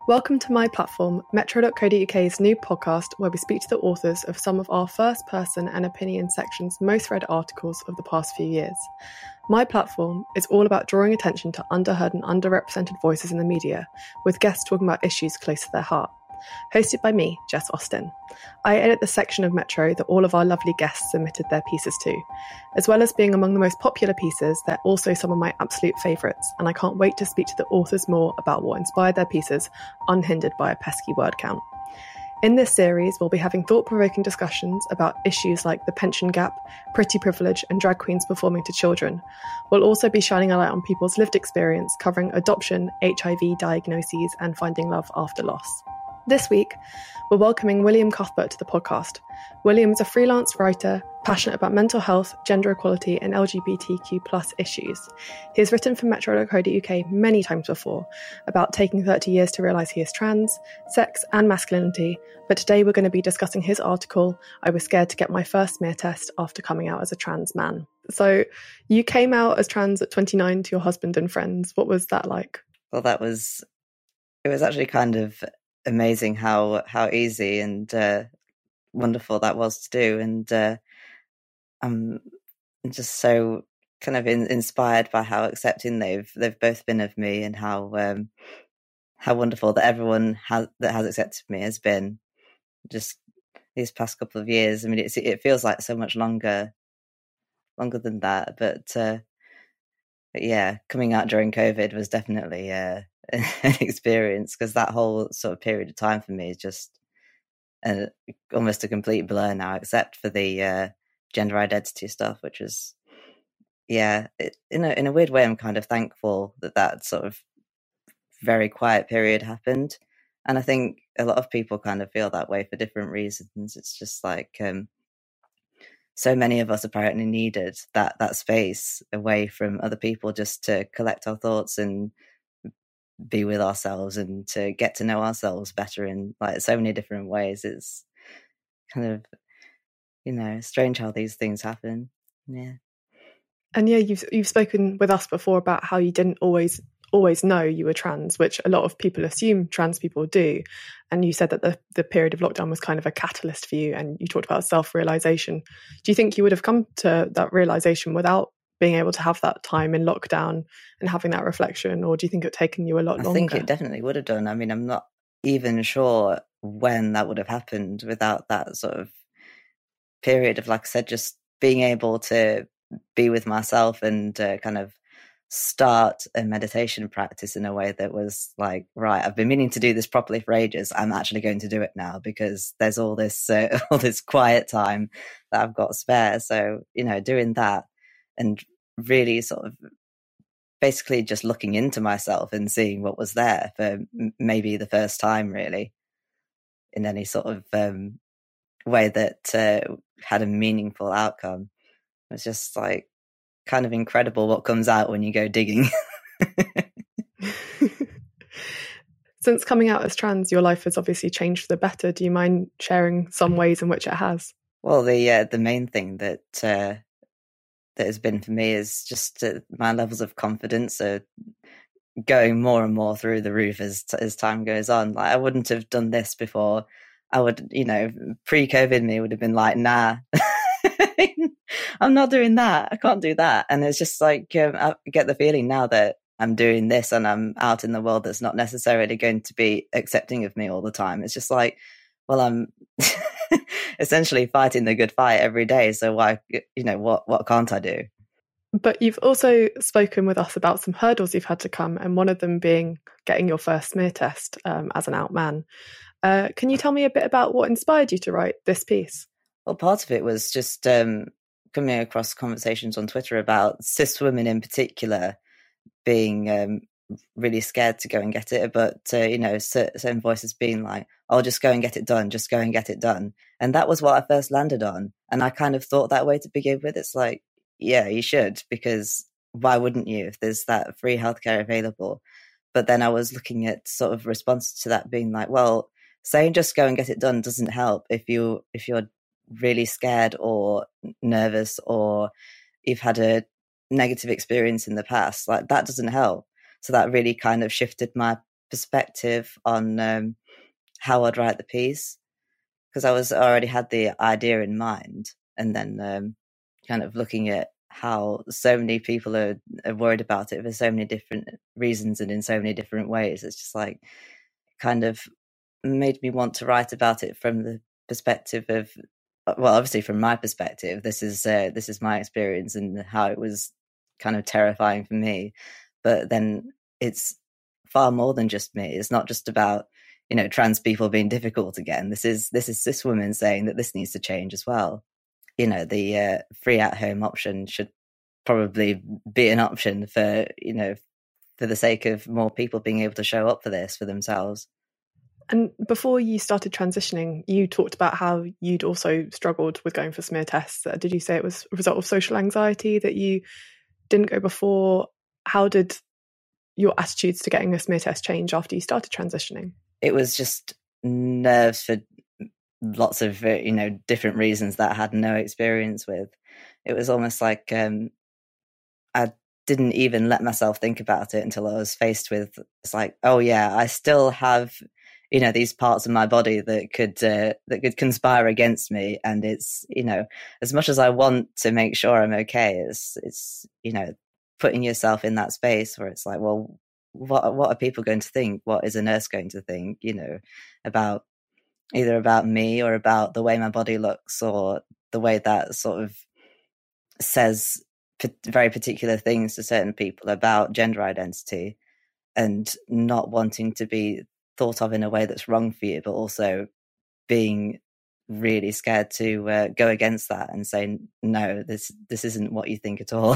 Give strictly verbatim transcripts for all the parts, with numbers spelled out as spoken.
Welcome to My Platform, metro dot co dot uk's new podcast where we speak to the authors of some of our first person and opinion section's most read articles of the past few years. My Platform is all about drawing attention to underheard and underrepresented voices in the media, with guests talking about issues close to their heart. Hosted by me, Jess Austen. I edit the section of Metro that all of our lovely guests submitted their pieces to. As well as being among the most popular pieces, they're also some of my absolute favourites, and I can't wait to speak to the authors more about what inspired their pieces, unhindered by a pesky word count. In this series, we'll be having thought-provoking discussions about issues like the pension gap, pretty privilege, and drag queens performing to children. We'll also be shining a light on people's lived experience, covering adoption, H I V diagnoses, and finding love after loss. This week, we're welcoming William Cuthbert to the podcast. William is a freelance writer, passionate about mental health, gender equality, and L G B T Q plus issues. He has written for metro dot co dot uk many times before about taking thirty years to realise he is trans, sex, and masculinity, but today we're going to be discussing his article, I Was Scared to Get My First Smear Test After Coming Out as a Trans Man. So, you came out as trans at twenty-nine to your husband and friends. What was that like? Well, that was, it was actually kind of amazing how how easy and uh, wonderful that was to do, and uh, I'm just so kind of in, inspired by how accepting they've they've both been of me, and how um, how wonderful that everyone has that has accepted me has been just these past couple of years. I mean, it's, it feels like so much longer longer than that, but, uh, but yeah, coming out during COVID was definitely uh, an experience, because that whole sort of period of time for me is just a, almost a complete blur now, except for the uh, gender identity stuff, which is, yeah, it, in a in a weird way, I'm kind of thankful that that sort of very quiet period happened, and I think a lot of people kind of feel that way for different reasons. It's just like um, so many of us apparently needed that that space away from other people, just to collect our thoughts and be with ourselves and to get to know ourselves better in like so many different ways. It's kind of, you know, strange how these things happen. Yeah. And yeah, you've you've spoken with us before about how you didn't always always know you were trans, which a lot of people assume trans people do. And you said that the, the period of lockdown was kind of a catalyst for you, and you talked about self-realization. Do you think you would have come to that realization without being able to have that time in lockdown and having that reflection, or do you think it would have taken you a lot longer? I think it definitely would have done. I mean, I'm not even sure when that would have happened without that sort of period of, like I said, just being able to be with myself and uh, kind of start a meditation practice in a way that was like, right, I've been meaning to do this properly for ages. I'm actually going to do it now, because there's all this uh, all this quiet time that I've got spare. So, you know, doing that and really sort of basically just looking into myself and seeing what was there for m- maybe the first time, really, in any sort of um, way that uh, had a meaningful outcome. It was just like kind of incredible what comes out when you go digging. Since coming out as trans, your life has obviously changed for the better. Do you mind sharing some ways in which it has? Well, the uh, the main thing that uh, that has been for me is just uh, my levels of confidence are going more and more through the roof as as time goes on. Like, I wouldn't have done this before. I would, you know, pre-COVID me would have been like, nah, I'm not doing that. I can't do that. And it's just like, um, I get the feeling now that I'm doing this and I'm out in the world that's not necessarily going to be accepting of me all the time. It's just like, well, I'm essentially fighting the good fight every day. So why, you know, what, what can't I do? But you've also spoken with us about some hurdles you've had to come, and one of them being getting your first smear test um, as an out man. Uh, can you tell me a bit about what inspired you to write this piece? Well, part of it was just um, coming across conversations on Twitter about cis women in particular being um, really scared to go and get it, but uh, you know, certain voices being like, "Oh, just go and get it done, just go and get it done." And that was what I first landed on, and I kind of thought that way to begin with. It's like, yeah, you should, because why wouldn't you if there's that free healthcare available? But then I was looking at sort of responses to that being like, well, saying just go and get it done doesn't help if you if you're really scared or nervous, or you've had a negative experience in the past. Like, that doesn't help. So that really kind of shifted my perspective on um, how I'd write the piece, because I was already had the idea in mind, and then um, kind of looking at how so many people are, are worried about it for so many different reasons and in so many different ways. It's just like kind of made me want to write about it from the perspective of, well, obviously from my perspective, this is uh, this is my experience and how it was kind of terrifying for me. But then it's far more than just me. It's not just about, you know, trans people being difficult again. This is this is cis women saying that this needs to change as well. You know, the uh, free at home option should probably be an option for, you know, for the sake of more people being able to show up for this for themselves. And before you started transitioning, you talked about how you'd also struggled with going for smear tests. Uh, did you say it was a result of social anxiety that you didn't go before? How did your attitudes to getting a smear test change after you started transitioning? It was just nerves for lots of, uh, you know, different reasons that I had no experience with. It was almost like um, I didn't even let myself think about it until I was faced with, it's like, oh yeah, I still have, you know, these parts of my body that could uh, that could conspire against me, and it's, you know, as much as I want to make sure I'm okay, it's it's you know, putting yourself in that space where it's like, well, what what are people going to think? What is a nurse going to think? You know, about either about me or about the way my body looks or the way that sort of says p- very particular things to certain people about gender identity, and not wanting to be thought of in a way that's wrong for you, but also being really scared to uh, go against that and say, no, this this isn't what you think at all.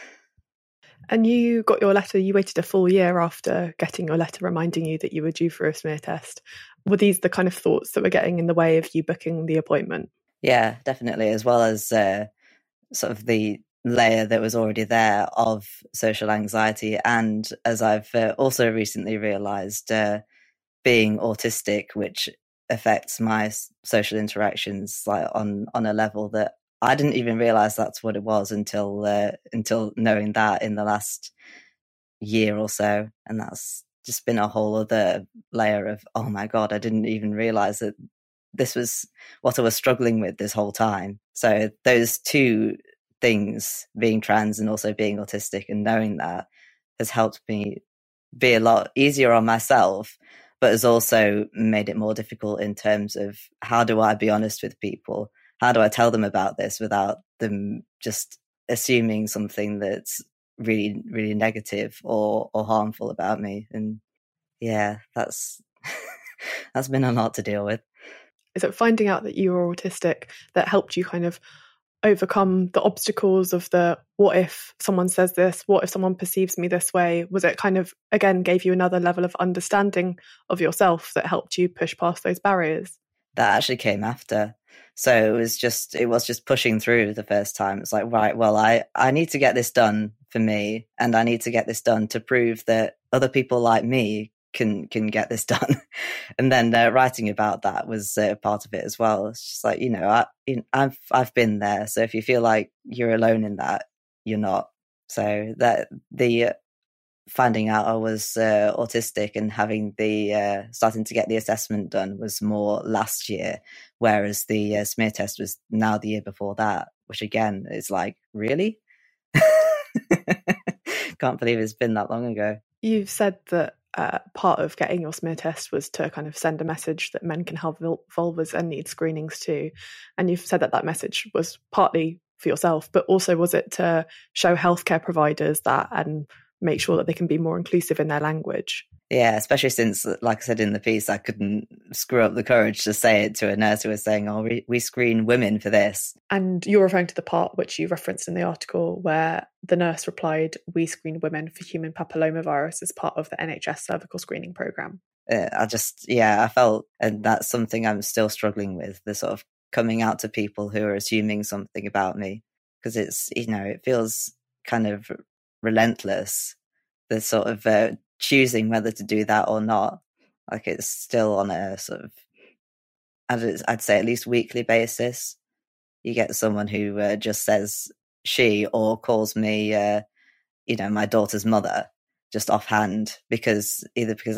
And you got your letter, you waited a full year after getting your letter reminding you that you were due for a smear test. Were these the kind of thoughts that were getting in the way of you booking the appointment? Yeah, definitely, as well as uh, sort of the layer that was already there of social anxiety. And as I've uh, also recently realised, uh, being autistic, which affects my social interactions like on on a level that I didn't even realize that's what it was until uh, until knowing that in the last year or so. And that's just been a whole other layer of, oh my god, I didn't even realize that this was what I was struggling with this whole time. So those two things, being trans and also being autistic, and knowing that, has helped me be a lot easier on myself, but has also made it more difficult in terms of, how do I be honest with people? How do I tell them about this without them just assuming something that's really, really negative or, or harmful about me? And yeah, that's that's been a lot to deal with. Is it finding out that you were autistic that helped you kind of overcome the obstacles of the, what if someone says this, what if someone perceives me this way? Was it kind of, again, gave you another level of understanding of yourself that helped you push past those barriers? That actually came after. So it was just, it was just pushing through the first time. It's like, right, well, I, I need to get this done for me, and I need to get this done to prove that other people like me can can get this done. And then uh, writing about that was uh, part of it as well. It's just like, you know, I, I've I've been there. So if you feel like you're alone in that, you're not. So that the uh, finding out I was uh, autistic and having the uh, starting to get the assessment done was more last year, whereas the uh, smear test was now the year before that. Which again is like, really? Can't believe it's been that long ago. You've said that uh, part of getting your smear test was to kind of send a message that men can have vulvas and need screenings too. And you've said that that message was partly for yourself, but also was it to show healthcare providers that and make sure that they can be more inclusive in their language? Yeah, especially since, like I said in the piece, I couldn't screw up the courage to say it to a nurse who was saying, oh, we, we screen women for this. And you're referring to the part which you referenced in the article where the nurse replied, we screen women for human papillomavirus as part of the N H S cervical screening programme. Uh, I just, yeah, I felt, and that's something I'm still struggling with, the sort of coming out to people who are assuming something about me. Because it's, you know, it feels kind of relentless, the sort of uh, choosing whether to do that or not. Like, it's still on a sort of, I'd, I'd say at least weekly basis. You get someone who uh, just says she, or calls me, uh, you know, my daughter's mother, just offhand, because either because that's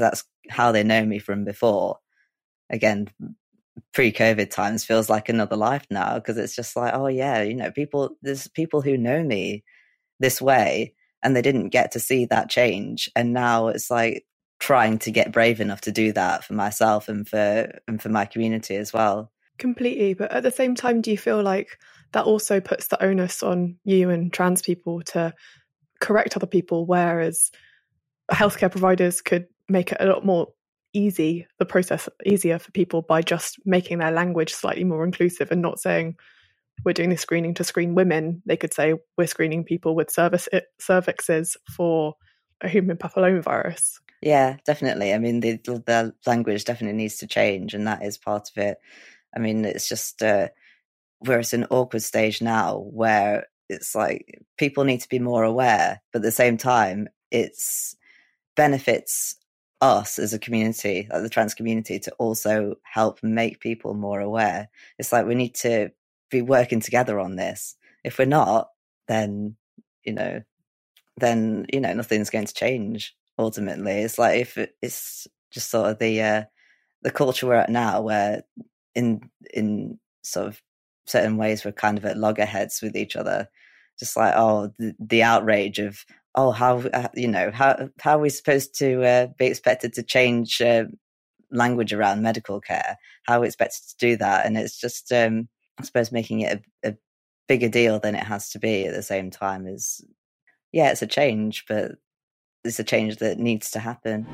how they know me from before. Again, pre-COVID times feels like another life now, because it's just like, oh yeah, you know, people, there's people who know me this way and they didn't get to see that change. And now it's like trying to get brave enough to do that for myself and for and for my community as well. Completely. But at the same time, do you feel like that also puts the onus on you and trans people to correct other people, whereas healthcare providers could make it a lot more easy, the process easier for people by just making their language slightly more inclusive and not saying we're doing this screening to screen women. They could say we're screening people with cervix cervixes for a human papillomavirus. Yeah, definitely. I mean, the the language definitely needs to change, and that is part of it. I mean, it's just uh, we're at an awkward stage now where it's like people need to be more aware, but at the same time, it's benefits us as a community, like the trans community, to also help make people more aware. It's like we need to be working together on this. If we're not, then, you know, then, you know, nothing's going to change ultimately. It's like if it, it's just sort of the uh, the culture we're at now, where in in sort of certain ways we're kind of at loggerheads with each other. Just like, oh, the, the outrage of, oh, how, uh, you know, how how are we supposed to uh, be expected to change uh, language around medical care? How are we expected to do that? And it's just, um, I suppose, making it a, a bigger deal than it has to be at the same time is, yeah, it's a change, but it's a change that needs to happen.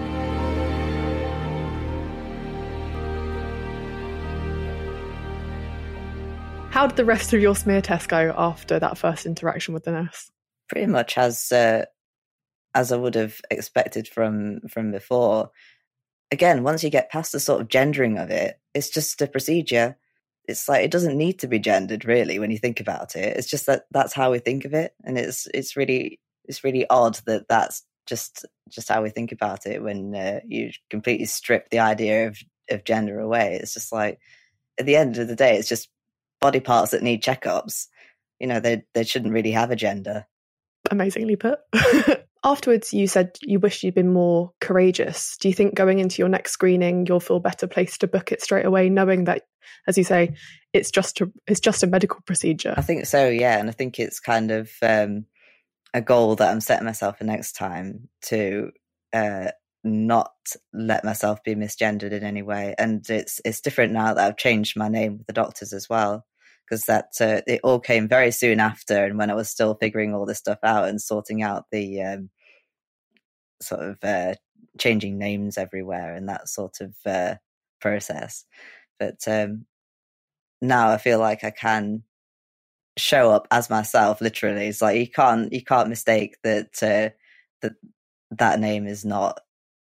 How did the rest of your smear test go after that first interaction with the nurse? Pretty much as uh, as I would have expected from from before. Again, once you get past the sort of gendering of it, it's just a procedure. It's like it doesn't need to be gendered, really, when you think about it. It's just that that's how we think of it, and it's it's really it's really odd that that's just just how we think about it when uh, you completely strip the idea of of gender away. It's just like at the end of the day, it's just body parts that need checkups. You know, they they shouldn't really have a gender. Amazingly put. Afterwards, you said you wish you'd been more courageous. Do you think going into your next screening, you'll feel better placed to book it straight away, knowing that, as you say, it's just a, it's just a medical procedure? I think so, yeah. And I think it's kind of um, a goal that I'm setting myself for next time, to uh, not let myself be misgendered in any way. And it's it's different now that I've changed my name with the doctors as well, because that uh, it all came very soon after, and when I was still figuring all this stuff out and sorting out the um, sort of uh, changing names everywhere and that sort of uh, process. But um, now I feel like I can show up as myself. Literally, it's like you can't you can't mistake that uh, that that name is not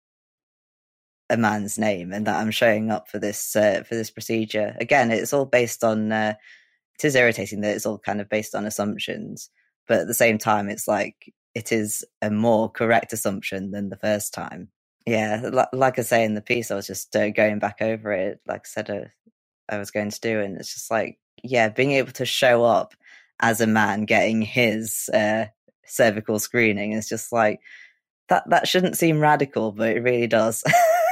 a man's name, and that I'm showing up for this uh, for this procedure. Again, it's all based on. Uh, It is irritating that it's all kind of based on assumptions, but at the same time, it's like it is a more correct assumption than the first time. Yeah, like, like I say in the piece, I was just uh, going back over it, like I said uh, I was going to do, and it's just like, yeah, being able to show up as a man getting his uh, cervical screening is just like, that, that shouldn't seem radical, but it really does.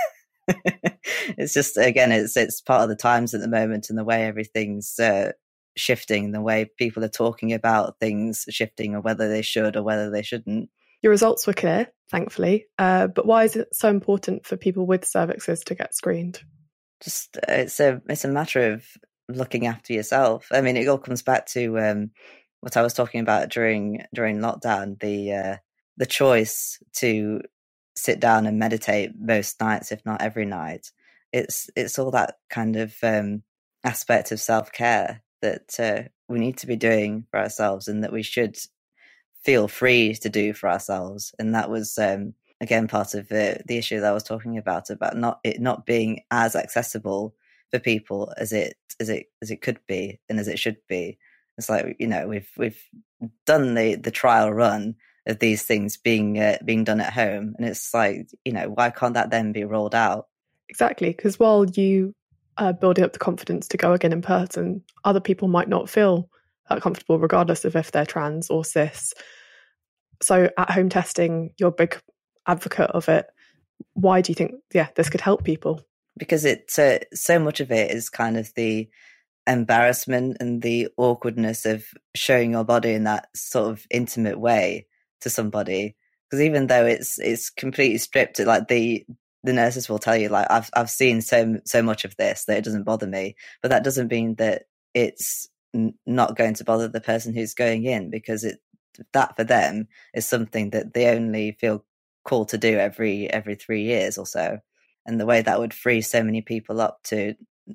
It's just, again, it's it's part of the times at the moment and the way everything's uh, shifting, the way people are talking about things shifting, or whether they should or whether they shouldn't. Your results were clear, thankfully, uh, but why is it so important for people with cervixes to get screened? Just uh, it's a it's a matter of looking after yourself. I mean, it all comes back to um, what I was talking about during during lockdown, the uh, the choice to sit down and meditate most nights, if not every night. It's it's all that kind of um, aspect of self-care that uh, we need to be doing for ourselves, and that we should feel free to do for ourselves. And that was, um, again, part of the, the issue that I was talking about, about not it not being as accessible for people as it as it as it could be and as it should be. It's like, you know, we've we've done the, the trial run of these things being uh, being done at home, and it's like, you know, why can't that then be rolled out? Exactly, because while you Uh, building up the confidence to go again in person, other people might not feel that comfortable, regardless of if they're trans or cis. So at home testing, you're a big advocate of it. why do you think, yeah, this could help people? Because it's uh, so much of it is kind of the embarrassment and the awkwardness of showing your body in that sort of intimate way to somebody. Because even though it's it's completely stripped, like the the nurses will tell you, like, I've I've seen so so much of this that it doesn't bother me, but that doesn't mean that it's n- not going to bother the person who's going in, because it that for them is something that they only feel called to do every every three years or so. And the way that would free so many people up to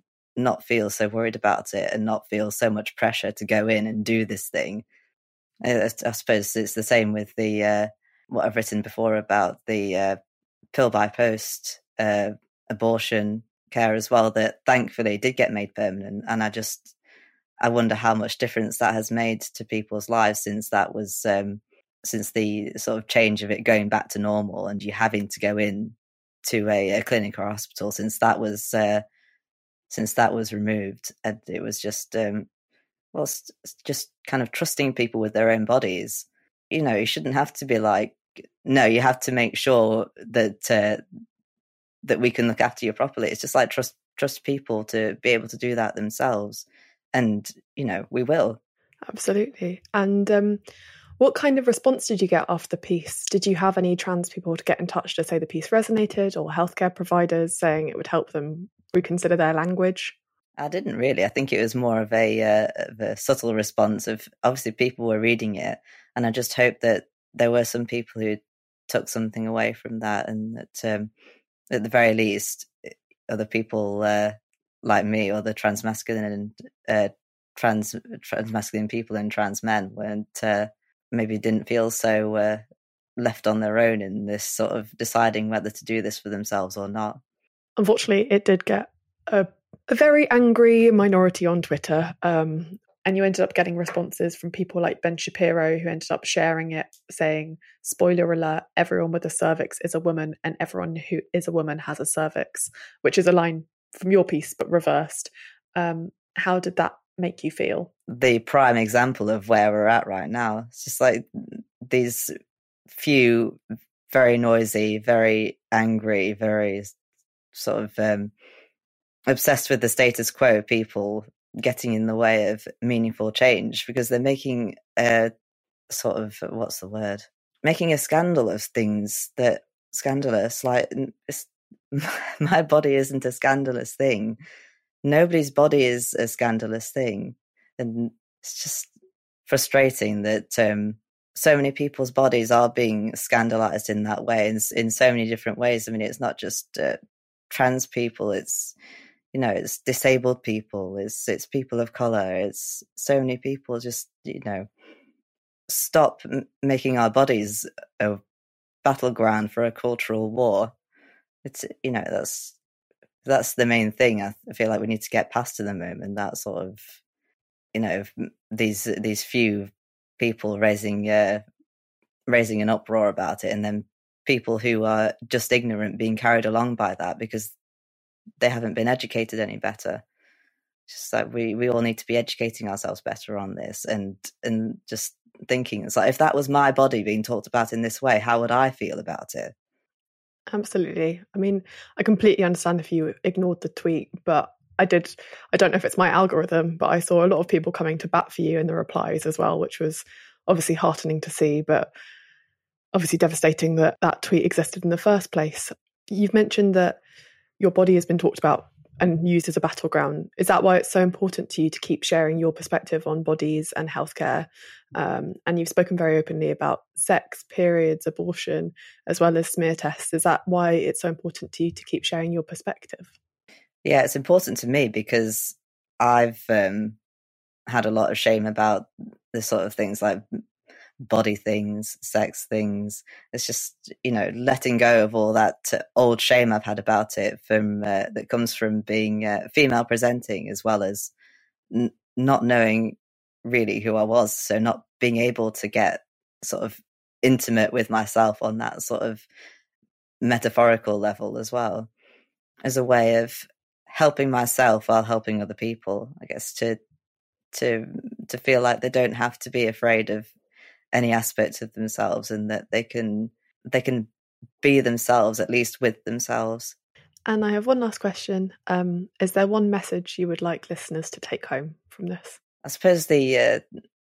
not feel so worried about it and not feel so much pressure to go in and do this thing. I, I suppose it's the same with the uh, what I've written before about the uh, pill by post uh, abortion care as well, that thankfully did get made permanent. And I just, I wonder how much difference that has made to people's lives since that was, um, since the sort of change of it going back to normal and you having to go in to a, a clinic or hospital, since that was, uh, since that was removed. And it was just, um, well, just kind of trusting people with their own bodies. You know, you shouldn't have to be like, no, you have to make sure that uh, that we can look after you properly. It's just like trust trust people to be able to do that themselves, and you know, we will. Absolutely. And um, what kind of response did you get after the piece? Did you have any trans people to get in touch to say the piece resonated, or healthcare providers saying it would help them reconsider their language? I didn't really. I think it was more of a, uh, of a subtle response of, obviously people were reading it, and I just hope that there were some people who took something away from that, and that um, at the very least, other people uh, like me, or the transmasculine and uh, trans transmasculine people and trans men weren't uh, maybe didn't feel so uh, left on their own in this sort of deciding whether to do this for themselves or not. Unfortunately, it did get a, a very angry minority on Twitter. Um, and you ended up getting responses from people like Ben Shapiro, who ended up sharing it, saying, spoiler alert, everyone with a cervix is a woman and everyone who is a woman has a cervix, which is a line from your piece, but reversed. Um, how did that make you feel? The prime example of where we're at right now. It's just like these few very noisy, very angry, very sort of um, obsessed with the status quo people getting in the way of meaningful change, because they're making a sort of, what's the word? Making a scandal of things that scandalous. Like, it's, my body isn't a scandalous thing. Nobody's body is a scandalous thing. And it's just frustrating that um, so many people's bodies are being scandalized in that way, in, in so many different ways. I mean, it's not just uh, trans people, it's, you know, it's disabled people, it's it's people of color, it's so many people. Just, you know, stop m- making our bodies a battleground for a cultural war. It's, you know, that's that's the main thing I feel like we need to get past at the moment. That sort of, you know, these these few people raising uh, raising an uproar about it, and then people who are just ignorant being carried along by that because they haven't been educated any better. Just like we, we all need to be educating ourselves better on this, and and just thinking, it's like, if that was my body being talked about in this way, how would I feel about it? Absolutely. I mean, I completely understand if you ignored the tweet, but I did, I don't know if it's my algorithm, but I saw a lot of people coming to bat for you in the replies as well, which was obviously heartening to see, but obviously devastating that that tweet existed in the first place. You've mentioned that your body has been talked about and used as a battleground. Is that why it's so important to you to keep sharing your perspective on bodies and healthcare? Um, and you've spoken very openly about sex, periods, abortion, as well as smear tests. Is that why it's so important to you to keep sharing your perspective? Yeah, it's important to me because I've um, had a lot of shame about the sort of things like body things, sex things. It's just, you know, letting go of all that old shame I've had about it from uh, that comes from being uh, female presenting, as well as n- not knowing really who I was. So not being able to get sort of intimate with myself on that sort of metaphorical level as well, as a way of helping myself while helping other people, I guess, to to to feel like they don't have to be afraid of any aspect of themselves, and that they can they can be themselves, at least with themselves. And I have one last question. Um, is there one message you would like listeners to take home from this? I suppose the uh,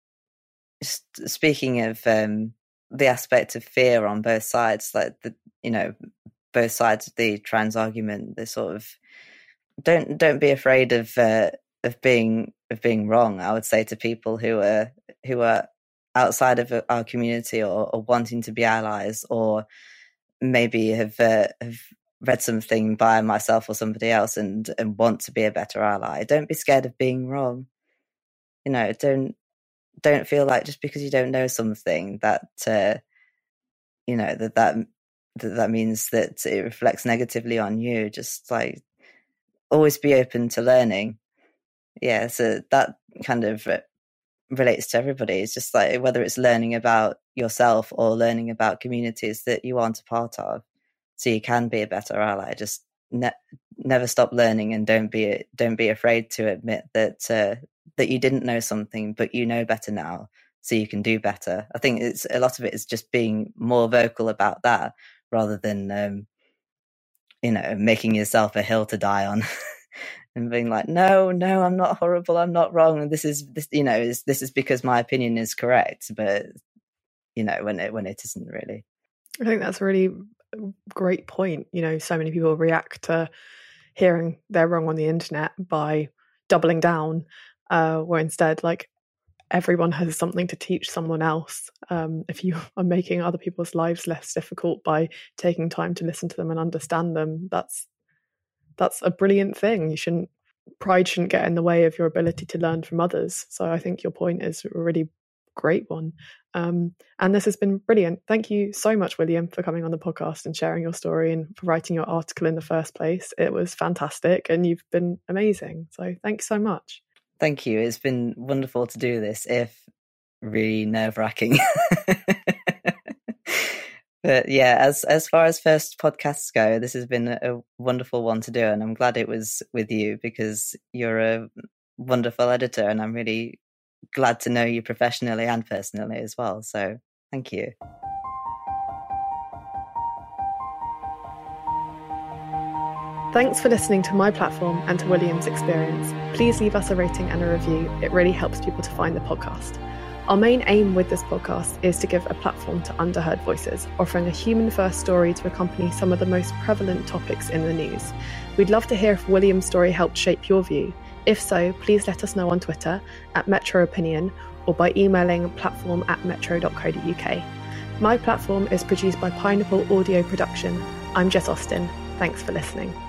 speaking of um, the aspect of fear on both sides, like the you know both sides of the trans argument, they sort of don't don't be afraid of uh, of being of being wrong. I would say to people who are who are outside of our community or, or wanting to be allies, or maybe have uh, have read something by myself or somebody else and and want to be a better ally. Don't be scared of being wrong. You know, don't don't feel like just because you don't know something that uh, you know that that that that means that it reflects negatively on you. Just like always be open to learning. Yeah, so that kind of relates to everybody. It's just like whether it's learning about yourself or learning about communities that you aren't a part of, so you can be a better ally. Just ne- never stop learning, and don't be don't be afraid to admit that uh, that you didn't know something, but you know better now, so you can do better. I think it's a lot of it is just being more vocal about that, rather than um, you know making yourself a hill to die on. And being like, no, no, I'm not horrible. I'm not wrong. This is this, you know, is this is because my opinion is correct. But you know, when it when it isn't really. I think that's a really great point. You know, so many people react to hearing they're wrong on the internet by doubling down, uh, where instead, like, everyone has something to teach someone else. Um, if you are making other people's lives less difficult by taking time to listen to them and understand them, that's that's a brilliant thing. You shouldn't pride shouldn't get in the way of your ability to learn from others. So I think your point is a really great one. Um, and this has been brilliant. Thank you so much, William, for coming on the podcast and sharing your story and for writing your article in the first place. It was fantastic and you've been amazing. So thanks so much. Thank you. It's been wonderful to do this, if really nerve-wracking. But yeah, as as far as first podcasts go, this has been a wonderful one to do, and I'm glad it was with you because you're a wonderful editor, and I'm really glad to know you professionally and personally as well. So thank you. Thanks for listening to my platform and to William's experience. Please leave us a rating and a review. It really helps people to find the podcast. Our main aim with this podcast is to give a platform to underheard voices, offering a human-first story to accompany some of the most prevalent topics in the news. We'd love to hear if William's story helped shape your view. If so, please let us know on Twitter at Metro Opinion or by emailing platform at metro dot co dot uk. My Platform is produced by Pineapple Audio Production. I'm Jess Austin. Thanks for listening.